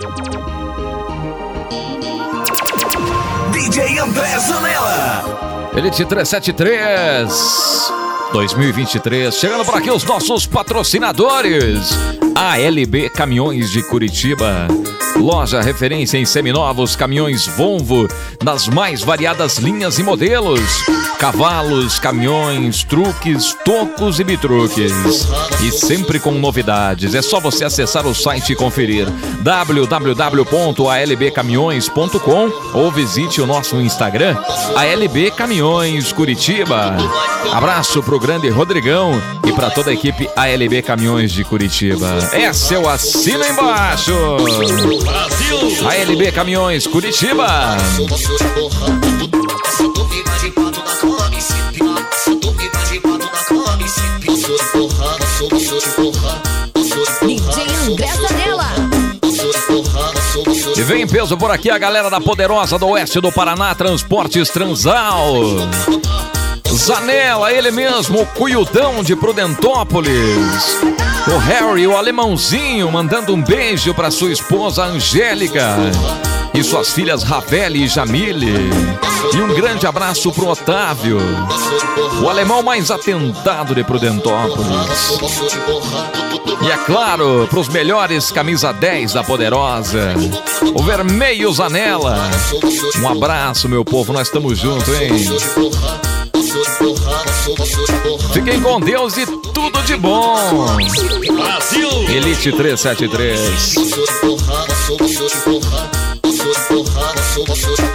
DJ André Zanella. Elite 373 2023. Chegando por aqui os nossos patrocinadores. ALB Caminhões de Curitiba. Loja referência em seminovos caminhões Volvo, nas mais variadas linhas e modelos. Cavalos, caminhões, truques, tocos e bitruques. E sempre com novidades. É só você acessar o site e conferir www.albcaminhões.com ou visite o nosso Instagram, ALB Caminhões Curitiba. Abraço pro grande Rodrigão e para toda a equipe ALB Caminhões de Curitiba. Esse é o assino embaixo. Brasil. ALB Caminhões Curitiba. DJ André Zanella. E vem em peso por aqui a galera da Poderosa do Oeste do Paraná, Transportes Transal. Zanella, ele mesmo, o Cuiudão de Prudentópolis. O Harry, o alemãozinho, mandando um beijo para sua esposa Angélica e suas filhas Raveli e Jamile. E um grande abraço pro Otávio, o alemão mais atentado de Prudentópolis. E é claro, pros melhores camisa 10 da Poderosa, o Vermelho Zanella. Um abraço, meu povo, nós estamos juntos, hein? Fiquem com Deus e tudo de bom. Brasil. Elite 373.